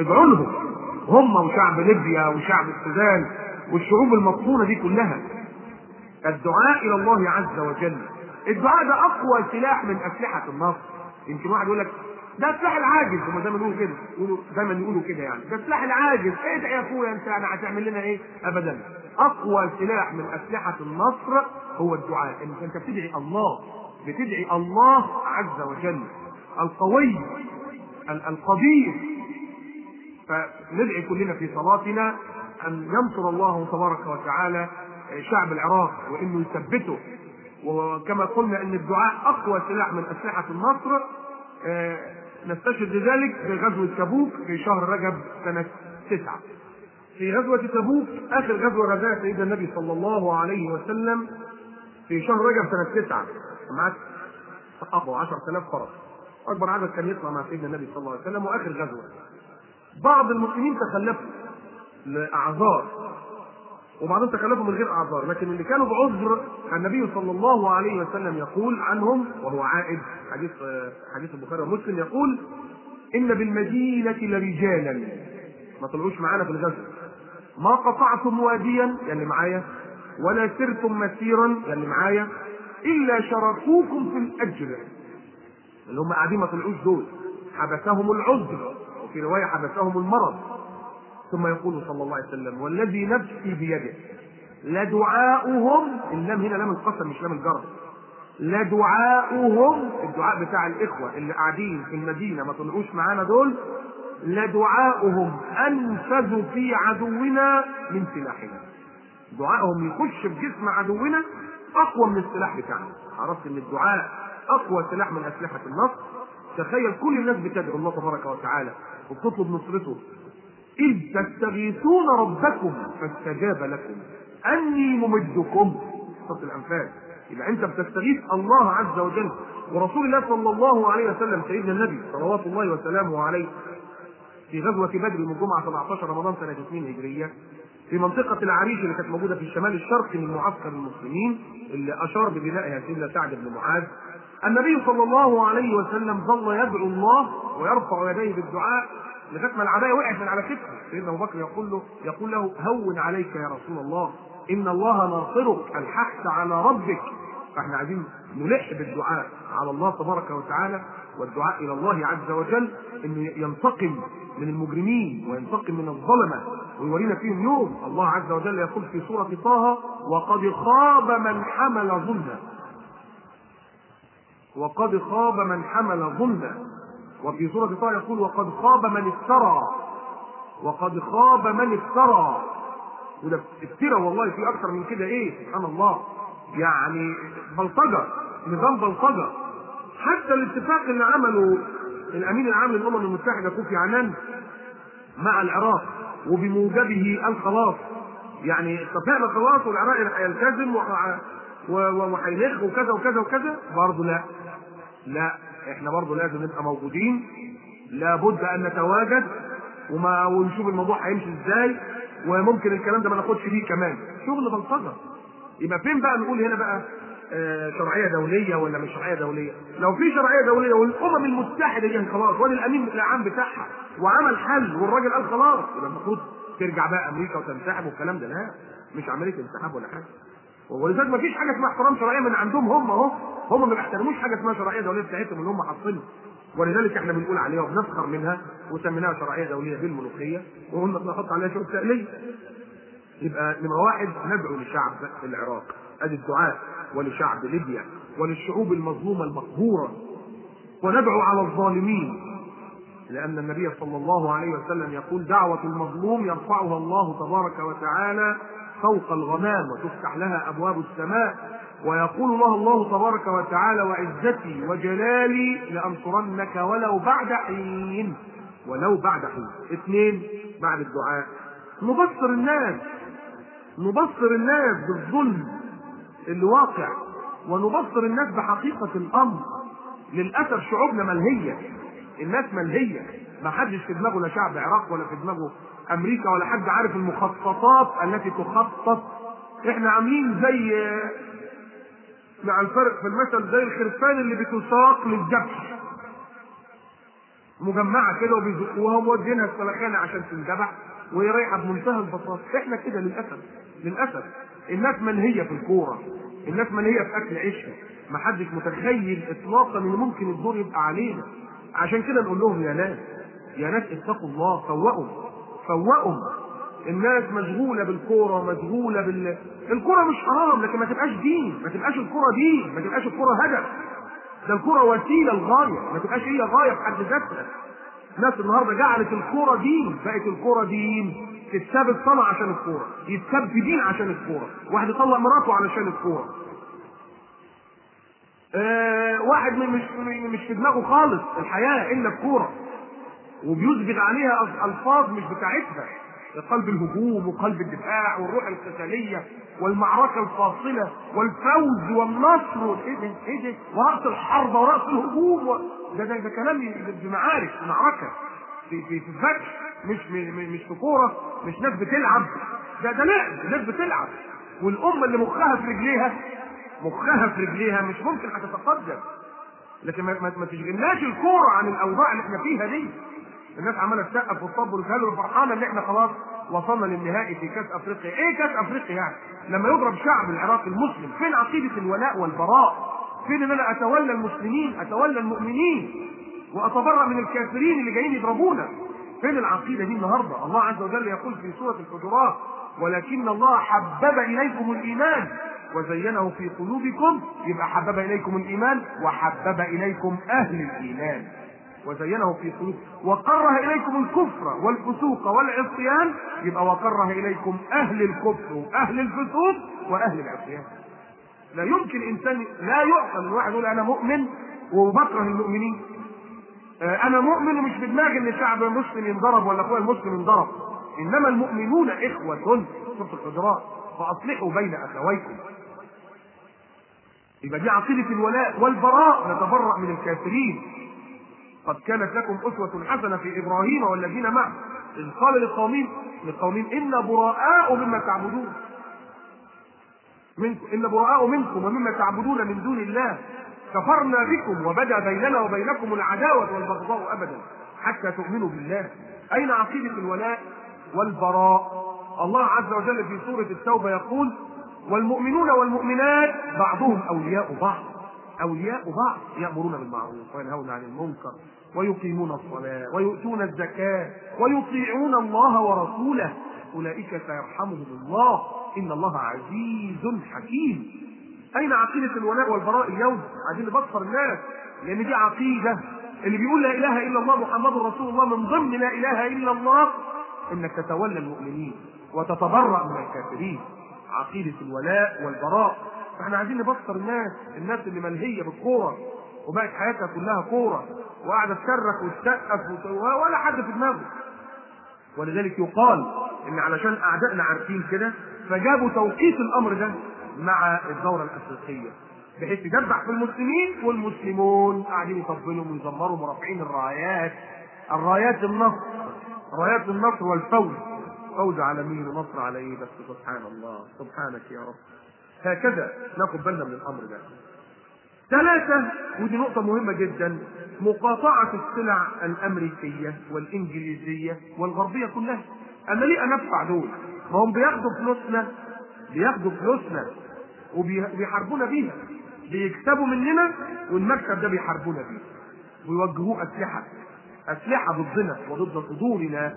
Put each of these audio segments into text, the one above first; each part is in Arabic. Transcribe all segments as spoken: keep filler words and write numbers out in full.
ادعوا لهم هم وشعب ليبيا وشعب السودان والشعوب المطحونة دي كلها. الدعاء الى الله عز وجل، الدعاء ده اقوى سلاح من اسلحة النصر. يمكن واحد يقول لك ده سلاح العاجز، هم دايما يقولوا كده، يقولوا دايما يقولوا كده يعني ده سلاح العاجز، ايه ده يا اخويا انت انا هتعمل لنا ايه؟ ابدا. اقوى سلاح من اسلحة النصر هو الدعاء، انك انت بتدعي الله، بتدعي الله عز وجل القوي القدير. فندعي كلنا في صلاتنا ان ينصر الله تبارك وتعالى شعب العراق وانه يثبته، وكما قلنا ان الدعاء اقوى سلاح من اسلحة النصر. نستشهد لذلك في غزوة تبوك في شهر رجب سنة تسعة. في غزوة تبوك اخر غزوة غزاها سيدنا النبي صلى الله عليه وسلم في شهر رجب سنة تسعة، معاه صحابة عشرة آلاف فرس، اكبر عدد كان يطلع مع سيدنا النبي صلى الله عليه وسلم. واخر غزوة بعض المسلمين تخلفوا لاعذار وبعضهم تخلفوا من غير اعذار، لكن اللي كانوا بعذر النبي صلى الله عليه وسلم يقول عنهم وهو عائد، حديث حديث البخاري ومسلم، يقول ان بالمدينة لرجالا ما طلعوش معانا في الغزو، ما قطعتم واديا يعني معايا ولا سرتم مسيرا يعني معايا الا شاركوكم في الاجر. اللي هم قاعدين ما طلعوش دول حبسهم العذر، وفي رواية حبسهم المرض. ثم يقول صلى الله عليه وسلم والذي نفسي بيده لدعاؤهم، اللام هنا لام القسم مش لام الجر، لدعاؤهم الدعاء بتاع الاخوه اللي قاعدين في المدينه ما طلعوش معانا دول، لدعاؤهم انفذ في عدونا من سلاحنا. دعائهم يخش في جسم عدونا اقوى من السلاح بتاعنا. عرفت ان الدعاء اقوى سلاح من اسلحه النصر. تخيل كل الناس بتدعو الله تبارك وتعالى وبتطلب نصرته، إذ تستغيثون ربكم فاستجاب لكم أني ممدكم. سورة الأنفال. إذا أنت بتستغيث الله عز وجل ورسول الله صلى الله عليه وسلم سيدنا النبي صلوات الله وسلامه عليه في غزوة بدر من الجمعة سبعة عشر رمضان سنة اثنين هجرية في منطقة العريش اللي كانت موجودة في الشمال الشرقي من معسكر المسلمين اللي أشار ببنائها سيدنا سعد بن معاذ. النبي صلى الله عليه وسلم ظل يدعو الله ويرفع يديه بالدعاء لغايه ما العبايه وقعت من على كتفه. سيدنا ابو بكر يقول له يقول له هون عليك يا رسول الله ان الله ناصرك، الحث على ربك. فاحنا عايزين نلح بالدعاء على الله تبارك وتعالى والدعاء الى الله عز وجل انه ينتقم من المجرمين وينتقم من الظلمه ويورينا فيهم يوم. الله عز وجل يقول في سوره طه وقد خاب من حمل ظلما، وقد خاب من حمل ظلما. وفي سورة طه يقول وقد خاب من افترى، وقد خاب من افترى. وده افترى والله في اكثر من كده ايه سبحان الله، يعني بلطجة، نظام بلطجة. حتى الاتفاق اللي عمله الامين العام للامم المتحدة كوفي عنان مع العراق وبموجبه الخلاص، يعني اتفقنا خلاص والعراق هيلتزم وهينخ وكذا وكذا وكذا، برضه لا لا احنا برضه لازم نبقى موجودين، لابد ان نتواجد وما ونشوف الموضوع هيمشي ازاي، وممكن الكلام ده ما ناخدش فيه كمان شغل بلطجه. يبقى فين بقى نقول هنا بقى آه شرعيه دوليه ولا مش شرعيه دوليه؟ لو في شرعيه دوليه والامم المتحده دي خلاص ولا الامين العام بتاعها وعمل حل والراجل قال خلاص، يبقى المفروض ترجع بقى امريكا وتنسحب والكلام ده. لا مش عمليه انسحاب ولا حاجه. ولذلك ما فيش حاجه اسمها احترام شرعيه من عندهم هم اهو، هم ما بيحترموش حاجه اسمها شرعيه دوليه بتاعتهم اللي هم حاطينها، ولذلك احنا بنقول عليها وبنسخر منها وسميناها شرعيه دوليه بالملوخيه وقلنا بنحط عليها شروط تألية. يبقى نمره واحد ندعو لشعب العراق، ادي الدعاء، ولشعب ليبيا وللشعوب المظلومه المقهوره، وندعو على الظالمين، لان النبي صلى الله عليه وسلم يقول دعوه المظلوم يرفعها الله تبارك وتعالى فوق الغمام وتفتح لها ابواب السماء، ويقول الله الله تبارك وتعالى وعزتي وجلالي لانصرنك ولو بعد حين، ولو بعد حين. اثنين بعد الدعاء نبصر الناس، نبصر الناس بالظلم اللي واقع، ونبصر الناس بحقيقة الامر. للاسف شعوبنا ملهية، الناس ملهية، ما حدش في دماغه لا شعب العراق ولا في دماغه امريكا ولا حد عارف المخططات التي تخطط. احنا عاملين زي مع الفرق في المثل زي الخرفان اللي بتساق للذبح. مجمعه كده وبيزقوها ومودينها السلخانه عشان تنذبح وهي رايحه بمنتهى البساطه. احنا كده للاسف للاسف الناس منهيه في الكوره، الناس منهيه في اكل عيشها، ما حدش متخيل اطلاقا ان ممكن الدور يبقى علينا. عشان كده نقول لهم يا ناس يا ناس اتقوا الله، فوقوا فوقوا. الناس مشغوله بالكوره، مشغوله بال الكوره مش حرام، لكن ما تبقاش دين، ما تبقاش الكوره دين، ما تبقاش الكوره هدف. ده الكوره وسيله لغايه، ما تبقاش هي غايه في حد ذاتها. الناس النهارده جعلت الكوره دين، بقت الكوره دين، تتساب الصلاه عشان الكوره، يتساب في دين عشان الكوره، واحد يطلق مراته علشان الكوره. آه واحد مش مش في دماغه خالص الحياه الا الكوره، وبيثبت عليها الفاظ مش بتاعتها، قلب الهجوم وقلب الدفاع والروح القتاليه والمعركه الفاصله والفوز والنصر، ايه ده ايه ده ورأس الحرب ورأس الهجوم و... ده, ده ده كلام في معارك، في معركه، في في في فتح، مش مش في كوره، مش ناس بتلعب، ده ده لعب، ناس بتلعب. والامه اللي مخها في رجليها مخها في رجليها مش ممكن هتتقدم. لكن ما, ما تشغلناش الكوره عن الاوضاع اللي احنا فيها دي. الناس عماله تسقف وتصب وتهلل وفرحانه ان احنا خلاص وصلنا للنهائي في كاس افريقيا. ايه كاس افريقيا يعني؟ لما يضرب شعب العراق المسلم، فين عقيده الولاء والبراء؟ فين ان انا اتولى المسلمين، اتولى المؤمنين واتبرأ من الكافرين اللي جايين يضربونا؟ فين العقيده دي النهارده؟ الله عز وجل يقول في سوره الحجرات: ولكن الله حبب اليكم الايمان وزينه في قلوبكم. يبقى حبب اليكم الايمان وحبب اليكم اهل الايمان وزينه في قلوبكم، وكره اليكم الكفر والفسوق والعصيان. يبقى وكره اليكم اهل الكفر واهل الفسوق واهل العصيان. لا يمكن انسان، لا يعقل الواحد يقول انا مؤمن وبكره المؤمنين. انا مؤمن ومش في دماغي ان شعب مسلم ينضرب ولا اخويا المسلم ينضرب. انما المؤمنون اخوه، سوره الحجرات، فاصلحوا بين اخويكم. يبقى دي عقيده الولاء والبراء، نتبرأ من الكافرين. قد كانت لكم أسوة حسنة في إبراهيم والذين معه إذ قال لقومهم لقومهم إن براء مما تعبدون منكم إن براء منكم ومما تعبدون من دون الله كفرنا بكم وبدا بيننا وبينكم العداوة والبغضاء أبدا حتى تؤمنوا بالله. أين عقيدة الولاء والبراء؟ الله عز وجل في سورة التوبة يقول: والمؤمنون والمؤمنات بعضهم أولياء بعض أولياء بعض يأمرون بالمعروف وينهون عن المنكر ويقيمون الصلاة ويؤتون الزكاة ويطيعون الله ورسوله أولئك سيرحمهم الله إن الله عزيز حكيم. أين عقيدة الولاء والبراء اليوم؟ عايزين نبصر الناس، لأن دي عقيدة. اللي بيقول لا إله إلا الله محمد رسول الله، من ضمن لا إله إلا الله إنك تتولى المؤمنين وتتبرأ من الكافرين. عقيدة الولاء والبراء. فاحنا عايزين نبصر الناس، الناس اللي ملهيه بالكوره وبقت حياتها كلها كوره وقاعده تصرخ وتسقف ولا حد في دماغه. ولذلك يقال ان علشان اعدائنا عارفين كده فجابوا توقيت الامر ده مع الدوره الافريقيه، بحيث يدبح في المسلمين والمسلمون قاعدين يطبلوا ويزمروا ورافعين الرايات، الرايات النصر، رايات النصر والفوز. فوز على مين ونصر على ايه؟ بس سبحان الله، سبحانك يا رب. هكذا ناخد بالنا من الامر ده. ثلاثة، ودي نقطة مهمة جدا، مقاطعة السلع الامريكية والانجليزية والغربية كلها. انا ليه انفع دول؟ ما هم بياخدوا فلوسنا بياخدوا فلوسنا وبيحاربونا بيها، بيكسبوا مننا والمكسب ده بيحاربونا بيه ويوجهوه اسلحة اسلحة ضدنا وضد صدورنا.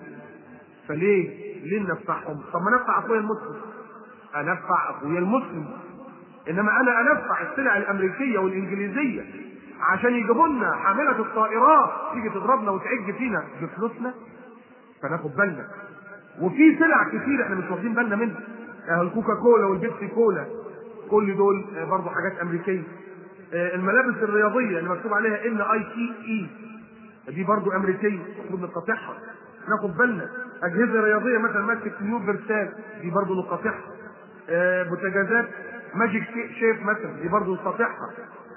فليه؟ ليه ننفعهم؟ طب ما ننفع اخويا المسلم، انفع اخويا المسلم. انما انا انفع السلع الامريكيه والانجليزيه عشان يجيبوا لنا حامله الطائرات تيجي تضربنا وتعج فينا بفلوسنا؟ فناخد بالنا. وفي سلع كتير احنا مش واخدين بالنا منها، الكوكا كولا والبيبسي كولا، كل دول برضه حاجات امريكيه. الملابس الرياضيه اللي مكتوب عليها ان اي تي اي دي برضه امريكيه، المفروض نقاطعها، ناخد بالنا. اجهزه رياضيه مثلا ماسك نيو فيرسال دي برضه نقاطعها. بوتاجازات ماجيك شيف مثلا دي برضه نقاطعها.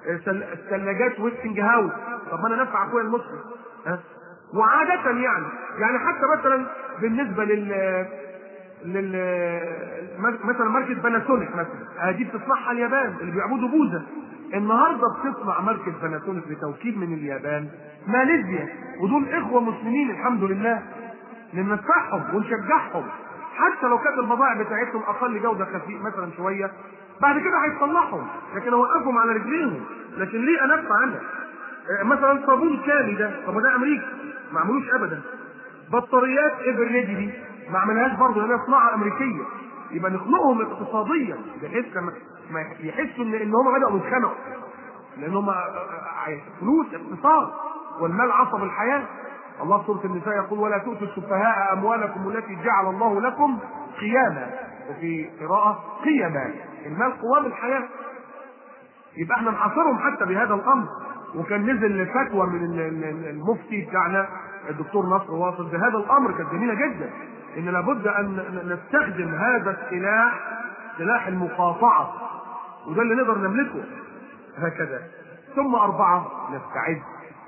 الثلاجات ويستنج هاوس، طب ما انا نفع اخويا المسلم. ها وعاده يعني يعني حتى مثلا بالنسبه لل لل مثلا ماركه باناسونيك مثلا، دي بتصنعها اليابان اللي بيعبدوا بوذا. النهارده بتصنع ماركه باناسونيك بتوكيل من اليابان ماليزيا، ودول اخوه مسلمين الحمد لله، ننفعهم ونشجعهم حتى لو كانت البضائع بتاعتهم اقل جوده خفيف مثلا شويه، بعد كده هيصلحهم، لكن اوقفهم على رجليهم. لكن ليه انفع عنها؟ مثلا صابون كامي ده، طب ده امريكا ما عملوش ابدا. بطاريات ايفرليدي دي ما عملهاش برضه، لانها صناعه امريكيه. يبقى نخنقهم اقتصاديا بحيث ما يحسوا ان ان هم بداوا يتخنقوا، لان هم فلوس اقتصاد، والمال عصب الحياه. الله في سوره النساء يقول: ولا تؤتوا السفهاء اموالكم التي جعل الله لكم قياما، وفي قراءه قيما، المال قوام الحياه. يبقى احنا نحاصرهم حتى بهذا الامر. وكان نزل فتوى من المفتي بتاعنا الدكتور نصر واصل بهذا الامر، كانت جميله جدا، ان لابد ان نستخدم هذا السلاح، سلاح المقاطعه، وده اللي نقدر نملكه هكذا. ثم اربعه، نستعد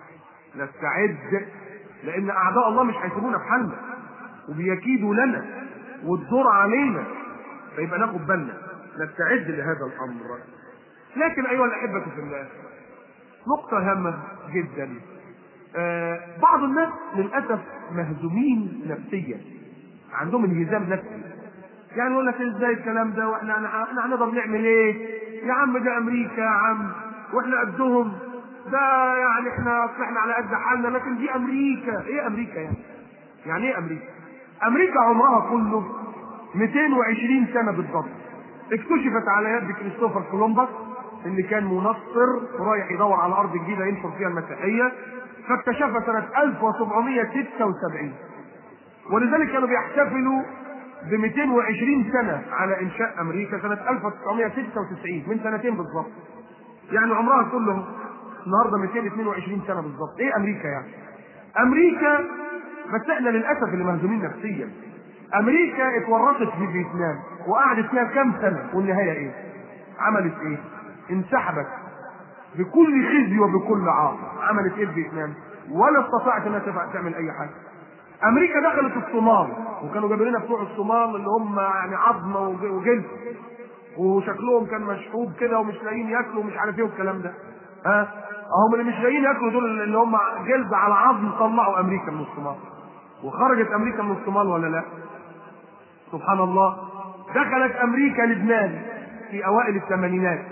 نستعد لان اعداء الله مش هيسيبونا في حالنا، وبيكيدوا لنا والدور علينا، فيبقى ناخد بالنا نستعد لهذا الامر. لكن ايها الاحبه في الله، نقطه هامه جدا، آه بعض الناس للاسف مهزومين نفسيا، عندهم انهزام نفسي، يعني يقول لك ازاي الكلام ده، واحنا احنا هنقدر نعمل ايه يا عم، ده امريكا يا عم واحنا قدهم، ده يعني احنا احنا على قد حالنا، لكن دي امريكا. ايه امريكا يعني؟ يعني ايه امريكا؟ امريكا عمرها كله مئتين وعشرين سنه بالضبط، اكتشفت على يد كريستوفر كولومبوس اللي كان منصر ورايح يدور على ارض جديده ينشر فيها المسيحيه، فاكتشفها سنه ألف وسبعمئة وستة وسبعين، ولذلك كانوا بيحتفلوا ب مئتين وعشرين سنه على انشاء امريكا سنه ألف وتسعمئة وستة وتسعين، من سنتين بالضبط، يعني عمرها كله النهارده مئتين واثنين وعشرين سنه بالضبط. ايه امريكا يعني؟ امريكا، بس احنا للاسف اللي مهزومين نفسيا. امريكا اتورطت في فيتنام وقعدت فيها كام سنه، والنهايه ايه؟ عملت ايه؟ انسحبت بكل خزي وبكل عار. عملت ايه في فيتنام؟ ولا استطاعت انها تعمل اي حاجه. امريكا دخلت الصومال، وكانوا جايبين لنا بتوع الصومال اللي هم يعني عظمه وجلد، وشكلهم كان مشحوب كده ومش لاقيين ياكلوا ومش عارف ايه والكلام ده. ها هم اللي مش لاقيين ياكلوا دول اللي هم جلد على عظم، طلعوا امريكا من الصومال. وخرجت امريكا من الصومال ولا لا؟ سبحان الله. دخلت امريكا لبنان في اوائل الثمانينات،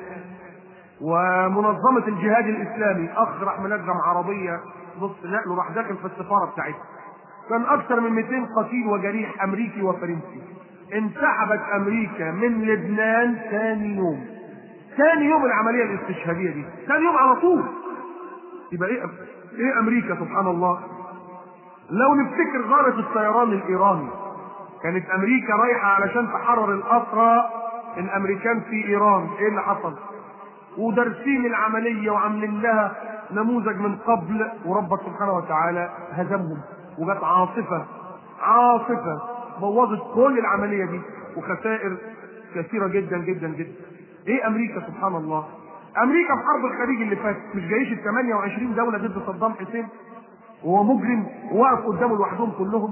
ومنظمه الجهاد الاسلامي اخ راح منجم عربيه نص نقل وراح داخل في السفاره بتاعتها، كان اكثر من مئتين قتيل وجريح امريكي وفرنسي. انسحبت امريكا من لبنان ثاني يوم، ثاني يوم العمليه الاستشهاديه دي، ثاني يوم على طول. يبقى ايه ايه امريكا؟ سبحان الله. لو نفتكر غاره الطيران الايراني، كانت امريكا رايحه علشان تحرر الاسرى الامريكان في ايران، ايه اللي حصل؟ ودارسين العمليه وعاملين لها نموذج من قبل، وربك سبحانه وتعالى هزمهم، وجت عاصفه عاصفه بوظت كل العمليه دي، وخسائر كثيره جدا جدا جدا. ايه امريكا؟ سبحان الله. امريكا في حرب الخليج اللي فات مش جايش ال ثمانية وعشرين دوله ضد صدام حسين وهو مجرم ووقف قدامه لوحدهم كلهم؟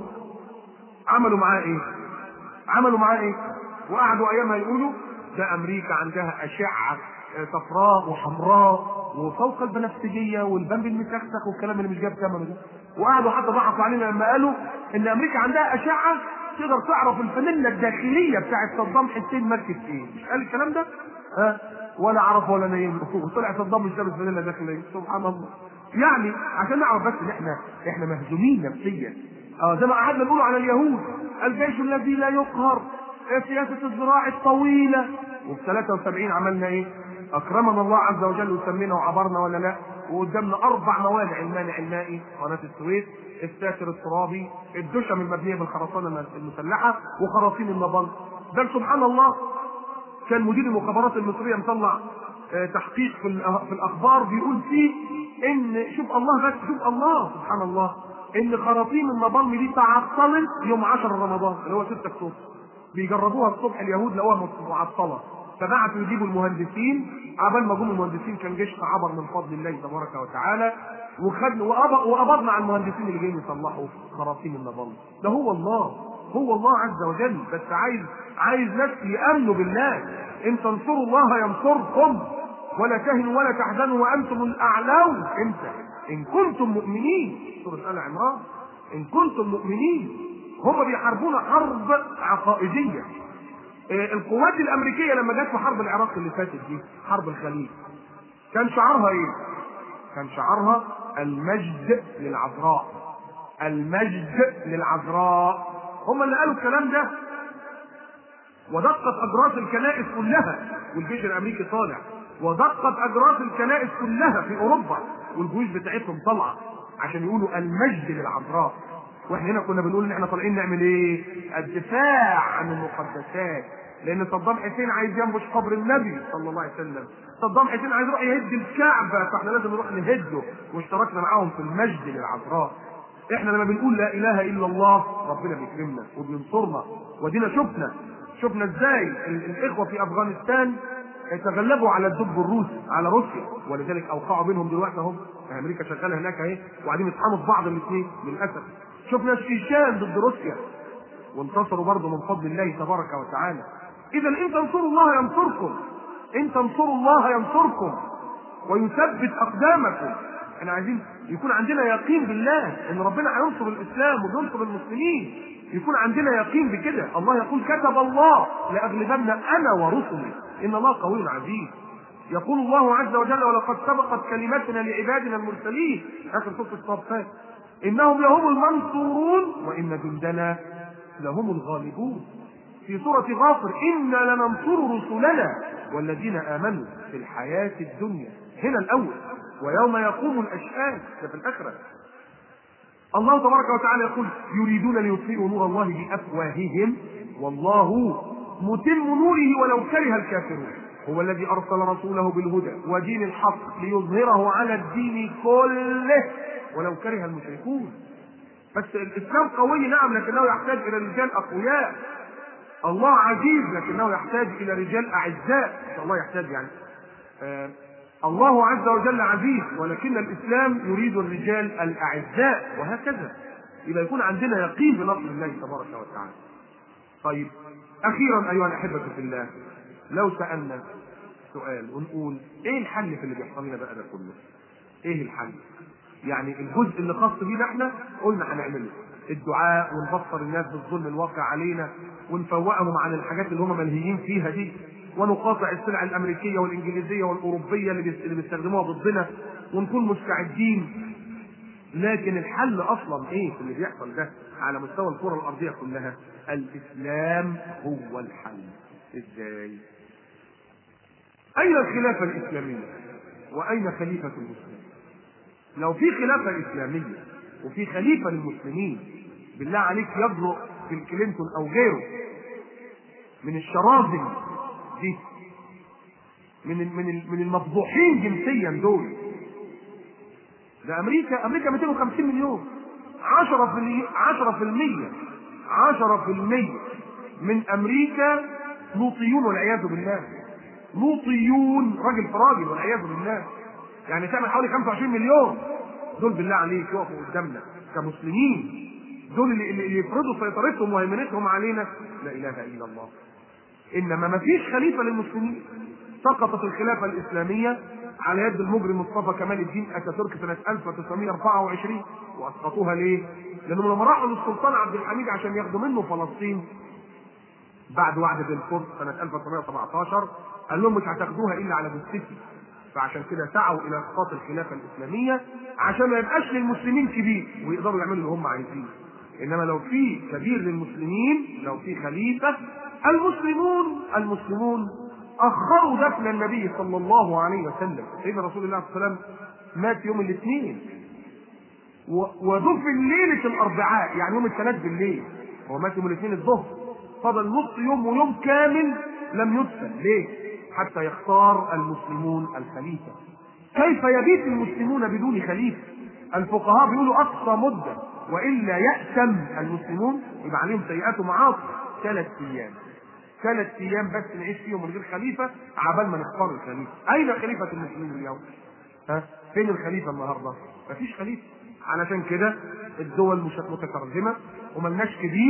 عملوا معاه ايه؟ عملوا معاه ايه؟ وقعدوا ايامها يقولوا ده امريكا عندها اشعه صفراء وحمراء وفوق البنفسجيه والبنب المسخسخ والكلام اللي مش جاب ثمنه ده. وقعدوا حتى ضحكوا علينا لما قالوا ان امريكا عندها اشعه تقدر تعرف الفانيلا الداخليه بتاعت صدام حسين ماركت ايه. مش قال الكلام ده؟ ها؟ ولا عرف ولا نايم، وطلع صدام مش لابس فانيلا داخليه. سبحان الله. يعني عشان نعرف بس ان احنا احنا مهزومين نفسيا. اه زي ما قعدنا نقول على اليهود الجيش الذي لا يقهر، سياسه الذراع الطويله. وفي ثلاثة وسبعين عملنا ايه؟ اكرمنا الله عز وجل وسمينا وعبرنا ولا لا؟ وقدامنا اربع موانع: المانع المائي، قناه السويس، الساتر الترابي، الدشم المبنيه بالخرسانه المسلحه، وخراطيم النبل. بل سبحان الله كان مدير المخابرات المصريه مطلع اه تحقيق في, في الاخبار بيقول فيه ان شوف الله، بس شوف الله سبحان الله، ان خراطيم النبل دي تعطلت يوم عشرة رمضان اللي هو ستة اكتوبر. بيجربوها الصبح اليهود لقوها معطله، فبعتوا يجيبوا المهندسين. عبال ما جم المهندسين كان جيش عبر من فضل الله تبارك وتعالى، وخدنا وقبضنا على المهندسين اللي جايين يصلحوا خراطيم النبل. ده هو الله هو الله عز وجل، بس عايز عايز ناس يامنوا بالله. ان تنصروا الله ينصركم ولا تهنوا ولا تحزنوا وانتم الاعلون امتى؟ ان كنتم مؤمنين. سوره ال عمران. ان كنتم مؤمنين. هم بيحاربون حرب عقائديه. القوات الامريكيه لما جت في حرب العراق اللي فاتت دي، حرب الخليج، كان شعارها ايه؟ كان شعارها المجد للعذراء. المجد للعذراء. هم اللي قالوا الكلام ده. ودقت اجراس الكنائس كلها والجيش الامريكي طالع، ودقت اجراس الكنائس كلها في اوروبا والجيوش بتاعتهم طالعه عشان يقولوا المجد للعذراء. واحنا هنا كنا بنقول ان احنا طالعين نعمل ايه؟ الدفاع عن المقدسات. لان صدام حسين عايز ينبش قبر النبي صلى الله عليه وسلم، صدام حسين عايز يروح يهد الكعبه، فاحنا لازم نروح نهده، واشتركنا معاهم في المجد للعذراء. احنا لما بنقول لا اله الا الله ربنا بيكرمنا وبينصرنا. ودينا شفنا شفنا ازاي الاخوه في افغانستان يتغلبوا على الدب الروسي، على روسيا، ولذلك اوقعوا بينهم دلوقتي اهم. امريكا شغاله هناك اهي، وقاعدين يطحنوا في بعض الاثنين للاسف. شفنا الشيشان ضد روسيا وانتصروا برضه من فضل الله تبارك وتعالى. اذا ان تنصروا الله ينصركم، ان تنصروا الله ينصركم ويثبت اقدامكم. احنا عايزين يكون عندنا يقين بالله ان ربنا هينصر الاسلام وينصر المسلمين، يكون عندنا يقين بكده. الله يقول كتب الله لاغلبن انا ورسلي ان الله قوي عزيز. يقول الله عز وجل ولقد سبقت كلمتنا لعبادنا المرسلين، اخر سوره الصافات، انهم لهم المنصورون وان جندنا لهم الغالبون. في سورة غافر إنا لننصر رسلنا والذين آمنوا في الحياة الدنيا، هنا الأول، ويوم يقوم الأشهاد، ده في الآخرة. الله تبارك وتعالى يقول يريدون ليطفئوا نور الله بأفواههم والله متم نوره ولو كره الكافرون. هو الذي أرسل رسوله بالهدى ودين الحق ليظهره على الدين كله ولو كره المشركون. بس الإسلام قوي نعم، لكنه يحتاج إلى رجال أقوياء. الله عزيز لكنه يحتاج الى رجال اعزاء. الله يحتاج يعني آه الله عز وجل عزيز ولكن الاسلام يريد الرجال الاعزاء، وهكذا. يبقى يكون عندنا يقين بنصر الله تبارك وتعالى. طيب اخيرا ايها الاحبه في الله، لو سالنا سؤال ونقول ايه الحل في اللي بيحصل لنا بقى ده كله؟ ايه الحل؟ يعني الجزء اللي خاص بينا احنا قلنا هنعمله، الدعاء ونبصر الناس بالظلم الواقع علينا ونفوقهم عن الحاجات اللي هم ملهيين فيها دي، ونقاطع السلع الامريكيه والانجليزيه والاوروبيه اللي بيستخدموها ضدنا ونكون مستعدين. لكن الحل اصلا ايه في اللي بيحصل ده على مستوى الكره الارضيه كلها؟ الاسلام هو الحل. ازاي؟ اين الخلافه الاسلاميه؟ واين خليفه المسلمين؟ لو في خلافه اسلاميه وفي خليفه للمسلمين، بالله عليك يجرؤ في كلينتون او غيره من الشراذم دي، من من من المفضوحين جنسيا دول. ده امريكا امريكا مئتين وخمسين مليون، عشرة في المية عشرة في المية من امريكا لوطيون والعياذ بالله. لوطيون، راجل في راجل والعياذ بالله. يعني تعمل حوالي خمسة وعشرين مليون. دول بالله عليك يقفوا قدامنا كمسلمين، دول اللي, اللي يفرضوا سيطرتهم وهيمنتهم علينا؟ لا اله الا الله. انما ما فيش خليفه للمسلمين. سقطت الخلافه الاسلاميه على يد المجرم مصطفى كمال الدين اتاتورك سنه ألف وتسعمائة وأربعة وعشرين. واسقطوها ليه؟ لانهم لما راحوا للسلطان عبد الحميد عشان ياخدوا منه فلسطين بعد وعد بلفور سنه ألف وتسعمائة وسبعة عشر، قال لهم مش هتاخدوها الا على جثتي. فعشان كده سعوا الى اسقاط الخلافه الاسلاميه عشان ما يبقاش للمسلمين كبير ويقدروا يعملوا اللي هم عايزينه. انما لو في كبير للمسلمين، لو في خليفه، المسلمون المسلمون اخروا دفن النبي صلى الله عليه وسلم. سيدنا رسول الله صلى الله عليه وسلم مات يوم الاثنين ودفن ليله الاربعاء، يعني يوم الثلاث بالليل. هو مات يوم الاثنين الظهر، فضل نص يوم ويوم كامل لم يدفن. ليه؟ حتى يختار المسلمون الخليفه. كيف يبيت المسلمون بدون خليفه؟ الفقهاء بيقولوا اقصى مده والا يأتم المسلمون يبقى عليهم سيئات ومعاصي ثلاث ايام. ثلاث ايام بس نعيش فيهم من غير خليفه عبال ما نختار الخليفه. اين خليفه المسلمين اليوم؟ ها؟ فين الخليفه النهارده؟ مفيش خليفه. علشان كده الدول مش متترجمه وملناش كبير،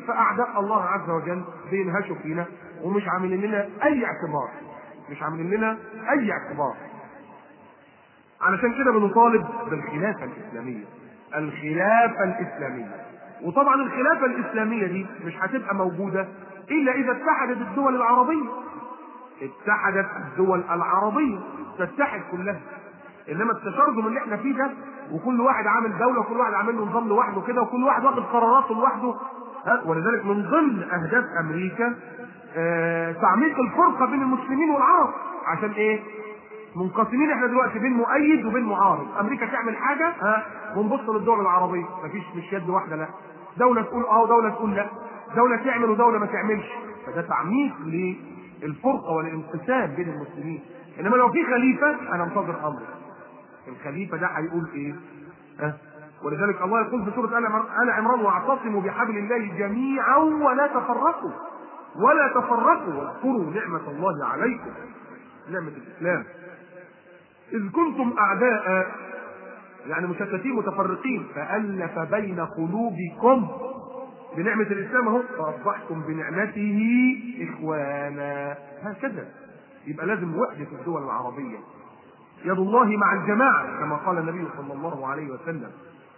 فاعداء الله عز وجل بينهشوا فينا ومش عاملين لنا اي اعتبار، مش عاملين لنا اي اعتبار. علشان كده بنطالب بالخلافه الاسلاميه، الخلافه الاسلاميه. وطبعا الخلافه الاسلاميه دي مش هتبقى موجوده الا اذا اتحدت الدول العربيه. اتحدت الدول العربيه تتحد كلها. انما التشرذم اللي احنا فيه ده، وكل واحد عامل دوله وكل واحد عامل له نظام لوحده كده وكل واحد واخد قراراته لوحده، ها، ولذلك من ضمن اهداف امريكا آه تعميق الفرقه بين المسلمين والعرب. عشان ايه؟ منقسمين احنا دلوقتي بين مؤيد وبين معارض. امريكا تعمل حاجه ها ونبص للدول العربيه، مفيش مش يد واحده، لا، دوله تقول اه ودوله تقول لا، دوله تعمل ودوله ما تعملش. فده تعميق للفرقه والانقسام بين المسلمين. انما لو في خليفه انا انتظر امره. الخليفه ده هيقول ايه؟ ها؟ ولذلك الله يقول في سوره ال عمران: واعتصموا بحبل الله جميعا ولا تفرقوا ولا تفرقوا واذكروا نعمه الله عليكم، نعمه الاسلام، إذ كنتم أعداء، يعني مشتتين متفرقين، فألف بين قلوبكم بنعمة الإسلام أهو، فأصبحتم بنعمته إخوانا. هكذا يبقى لازم وحدة الدول العربية، يد الله مع الجماعة كما قال النبي صلى الله عليه وسلم.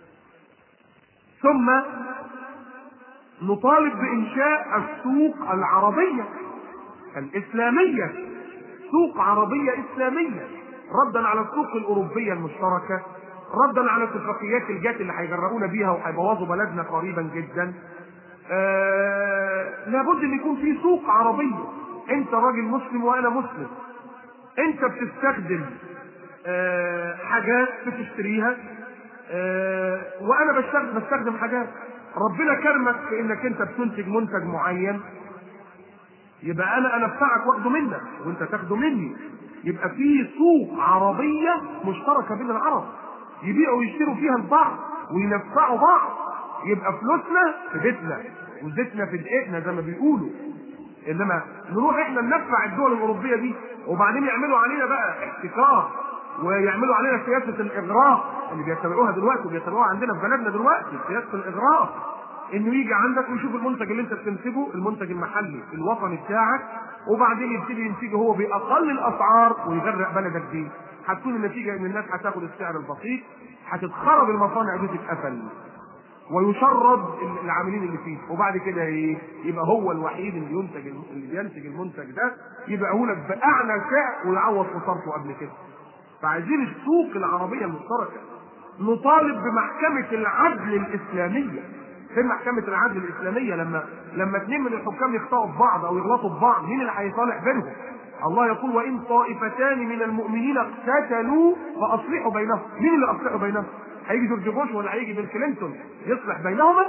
ثم نطالب بإنشاء السوق العربية الإسلامية، سوق عربية إسلامية، ردا على السوق الأوروبية المشتركة، ردا على اتفاقيات الجات اللي هيجرؤونا بيها وهيبوظوا بلدنا قريبا جدا. آه لابد ان يكون في سوق عربية. انت راجل مسلم وانا مسلم، انت بتستخدم آه حاجات بتشتريها، آه وانا بستخدم بستخدم حاجات. ربنا كرمك في انك انت بتنتج منتج معين، يبقى انا انفعك واخده منك وانت تاخده مني. يبقى في سوق عربيه مشتركه بين العرب، يبيعوا ويشتروا فيها البعض وينفعوا بعض، يبقى فلوسنا في بيتنا وزيتنا في دقيقنا زي ما بيقولوا. انما نروح احنا ننفع الدول الاوروبيه دي وبعدين يعملوا علينا بقى احتكار ويعملوا علينا سياسه الاغراء اللي بيتبعوها دلوقتي وبيتبعوها عندنا في بلدنا دلوقتي، سياسه الاغراء، انه يجي عندك ويشوف المنتج اللي انت بتنتجه، المنتج المحلي الوطني بتاعك، وبعدين يبتدي ينتجه هو باقل الاسعار ويغرق بلدك بيه. هتكون النتيجه ان الناس هتاخد السعر البسيط، هتتخرب المصانع دي تتقفل ويشرد العاملين اللي فيه، وبعد كده ايه؟ يبقى هو الوحيد اللي ينتج اللي بينتج المنتج ده، يبيعه لك باعلى سعر ويعوض خسارته قبل كده. فعايزين السوق العربيه المشتركه. نطالب بمحكمه العدل الاسلاميه. فين محكمة العدل الإسلامية؟ لما لما اثنين من الحكام يخطئوا في بعض أو يغلطوا في بعض، مين اللي هيصالح بينهم؟ الله يقول: وإن طائفتان من المؤمنين اقتتلوا فأصلحوا بينهم. مين اللي أصلحوا بينهم؟ هيجي جورج بوش ولا هيجي بيل كلينتون يصلح بينهما؟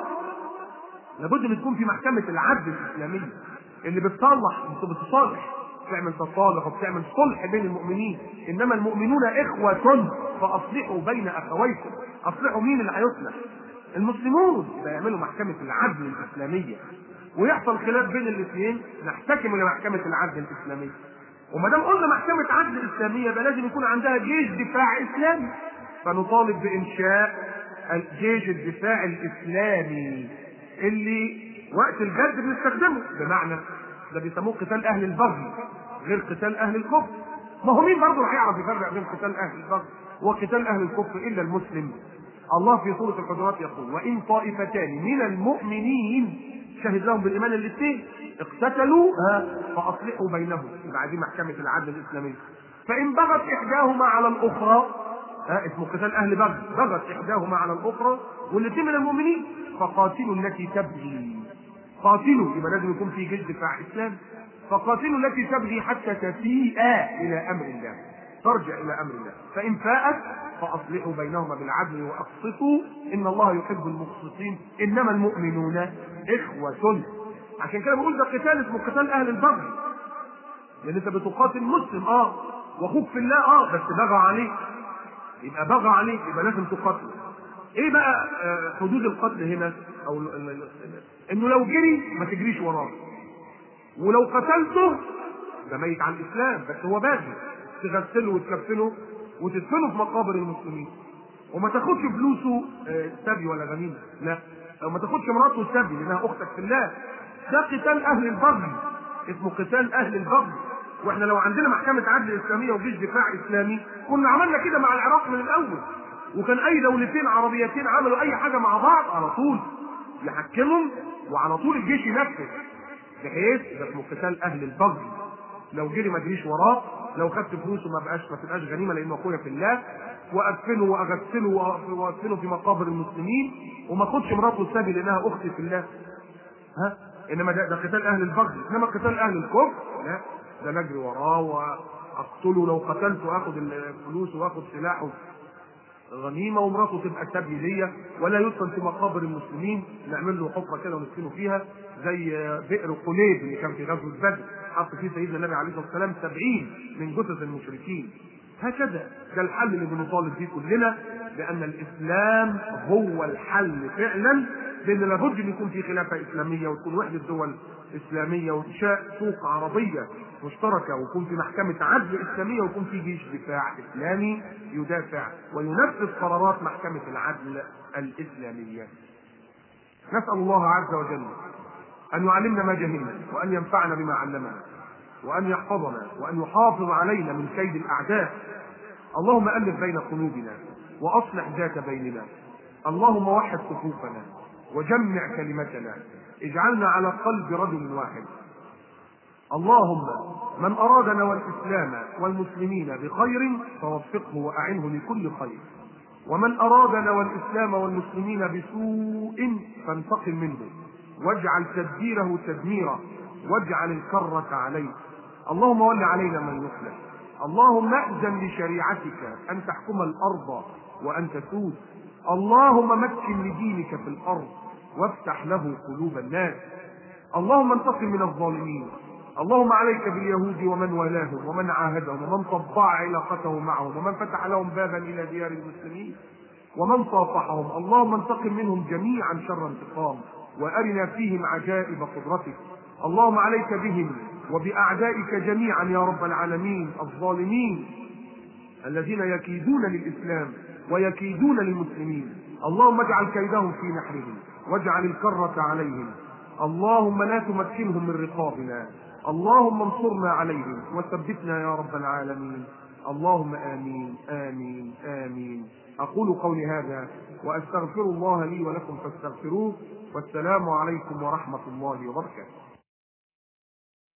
لابد أن تكون في محكمة العدل الإسلامية اللي بتصلح بتصالح، بتعمل تصالح وبتعمل صلح بين المؤمنين. إنما المؤمنون إخوة فأصلحوا بين أخويكم. أصلحوا مين اللي هيصلح؟ المسلمون. يبقى يعملوا محكمة العدل الإسلامية ويحصل خلاف بين الاثنين، نحتكم إلى محكمة العدل الإسلامية. وما دام قلنا محكمة عدل إسلامية يبقى لازم يكون عندها جيش دفاع إسلامي، فنطالب بإنشاء جيش الدفاع الإسلامي اللي وقت الجد بنستخدمه. بمعنى ده بيسموه قتال أهل البغي غير قتال أهل الكفر. ما هو مين برضه اللي هيعرف يفرق بين قتال أهل البغي وقتال أهل الكفر إلا المسلم؟ الله في سورة الحجرات يقول: وإن طائفتان من المؤمنين شهد لهم بالإيمان الاثنين اقتتلوا فأصلحوا بينهم. يبقى دي محكمة العدل الإسلامية. فإن بغت إحداهما على الأخرى، ها اسمه قتال أهل بغي، بغت إحداهما على الأخرى والاثنين من المؤمنين، فقاتلوا التي تبغي. قاتلوا يبقى لازم يكون في جيش دفاع إسلام. فقاتلوا التي تبغي حتى تفيء إلى أمر الله، ترجع إلى أمر الله. فإن فاءت فأصلحوا بينهما بالعدل وأقسطوا إن الله يحب المقسطين إنما المؤمنون إخوة. عشان كده بقول ده قتال اسمه قتال أهل البغي، لأن أنت بتقاتل مسلم أه وأخوك في الله أه بس بغى عليك، يبقى بغى عليك يبقى لازم تقاتله. إيه بقى حدود القتل هنا؟ أو إنه لو جري ما تجريش وراه، ولو قتلته ده ميت على الإسلام بس هو باغي، تغسله وتكفنه وتدفنه في مقابر المسلمين وما تاخدش فلوسه سبي ولا غنيمه، لا، او ما تاخدش مراته وتسبي لانها اختك في الله. ده قتال اهل البغي، اسمه قتال اهل البغي. واحنا لو عندنا محكمه عدل اسلاميه وجيش دفاع اسلامي كنا عملنا كده مع العراق من الاول، وكان اي دولتين عربيتين عملوا اي حاجه مع بعض على طول يحكمهم وعلى طول الجيش ينفذ، بحيث ده اسمه قتال اهل البغي. لو جري ما جريش وراه، لو خدت فلوسه ما بقاش ما تبقاش غنيمه لانه اخويا في الله، وادفنه واغسله وادفنه في مقابر المسلمين، وما اخدش مراته السبي لانها اختي في الله. ها؟ انما ده, ده قتال اهل البغي. انما قتال اهل الكفر لا، ده نجري وراه واقتله، لو قتلته اخد الفلوس واخد سلاحه غنيمه، ومراته تبقى سبي ليا، ولا يدفن في مقابر المسلمين، نعمل له حفره كده وندفنه فيها زي بئر قليب اللي كان في غزوه بدر، حط فيه سيدنا النبي عليه الصلاه والسلام سبعين من جثث المشركين. هكذا ده الحل اللي بنطالب فيه كلنا، لان الاسلام هو الحل فعلا، لان لابد ان يكون في خلافه اسلاميه وتكون وحده دول اسلاميه وانشاء سوق عربيه مشتركه، ويكون في محكمه عدل اسلاميه، ويكون في جيش دفاع اسلامي يدافع وينفذ قرارات محكمه العدل الاسلاميه. نسال الله عز وجل ان يعلمنا ما جهلنا، وان ينفعنا بما علمنا، وان يحفظنا، وان يحافظ علينا من كيد الاعداء. اللهم الف بين قلوبنا واصلح ذات بيننا، اللهم وحد صفوفنا وجمع كلمتنا، اجعلنا على قلب رجل واحد. اللهم من ارادنا والاسلام والمسلمين بخير فوفقه واعنه لكل خير، ومن ارادنا والاسلام والمسلمين بسوء فانتقم منه، واجعل تدبيره تدميرا، واجعل الكرة عليه. اللهم ول علينا من يصلح. اللهم اذن لشريعتك ان تحكم الارض وان تسود. اللهم مكن لدينك في الارض وافتح له قلوب الناس. اللهم انتقم من الظالمين. اللهم عليك باليهود ومن والاهم ومن عاهدهم ومن طبع علاقته معهم ومن فتح لهم بابا الى ديار المسلمين ومن صافحهم. اللهم انتقم منهم جميعا شر انتقام، وارنا فيهم عجائب قدرتك. اللهم عليك بهم وباعدائك جميعا يا رب العالمين، الظالمين الذين يكيدون للاسلام ويكيدون للمسلمين. اللهم اجعل كيدهم في نحرهم واجعل الكرة عليهم. اللهم لا تمكنهم من رقابنا. اللهم انصرنا عليهم وثبتنا يا رب العالمين. اللهم آمين آمين آمين. أقول قولي هذا وأستغفر الله لي ولكم فاستغفروه، والسلام عليكم ورحمة الله وبركاته.